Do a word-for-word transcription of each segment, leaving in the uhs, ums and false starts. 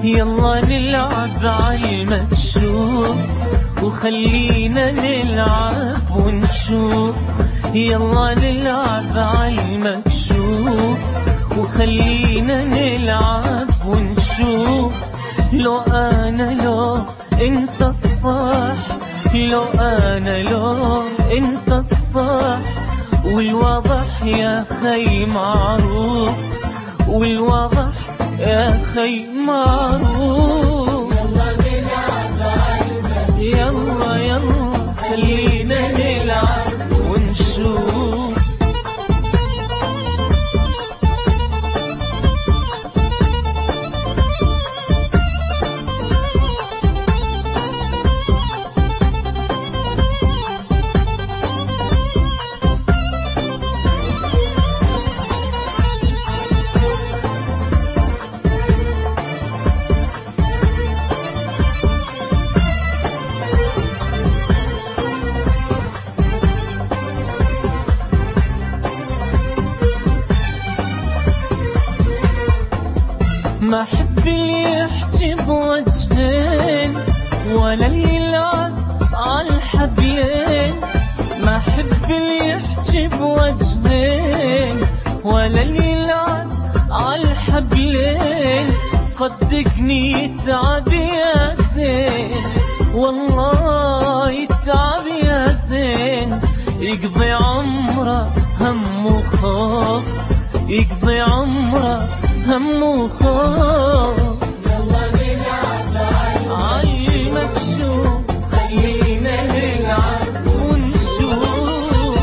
يلا نلعب عالمكشوف وخلينا نلعب ونشوف. يلا نلعب عالمكشوف وخلينا نلعب ونشوف. لو أنا لو أنت الصح، لو أنا لو أنت الصح، والواضح يا خي معروف، والواضح يا خي معروف. يلا يلا خلينا نلعب ونشوف. ما أحب اللي يحكي بوجهين ولا اللي يلعب عالحبلين. ما أحب اللي يحكي بوجهين ولا اللي يلعب عالحبلين. صدقني يتعب يا زين، والله يتعب يا زين. يقضي عمره هم وخوف، يقضي عمره هم وخوف. يلا نلعب عالمكشوف خلينا نلعب ونشوف.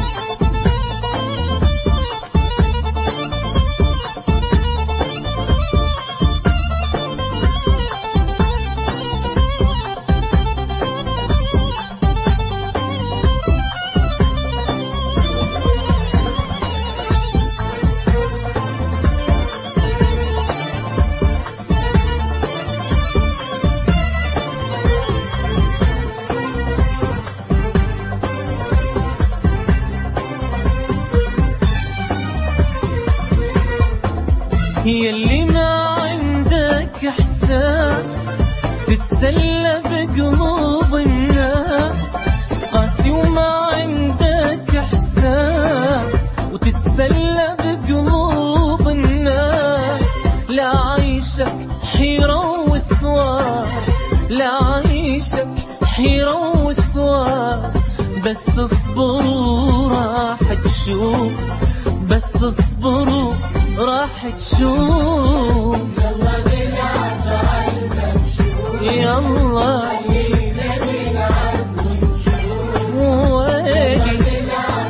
يلي ما عندك إحساس تتسلى بقلوب الناس. قاسي وما عندك إحساس وتتسلى بقلوب الناس. لا عيشك حيرة وسواس، لا عيشك حيرة وسواس. بس اصبروا راح تشوف، بس اصبروا راح تشوف. يلا نلعب عالمكشوف، يلا خلينا نلعب ونشوف. ويلي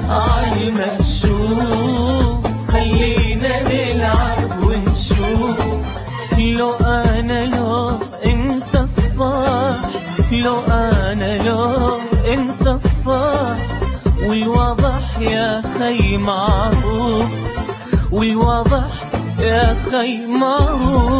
عالمكشوف خلينا نلعب ونشوف. لو أنا لو أنت الصح، لو أنا لو أنت الصح، والواضح يا خي معروف، والواضح يا خي معروف.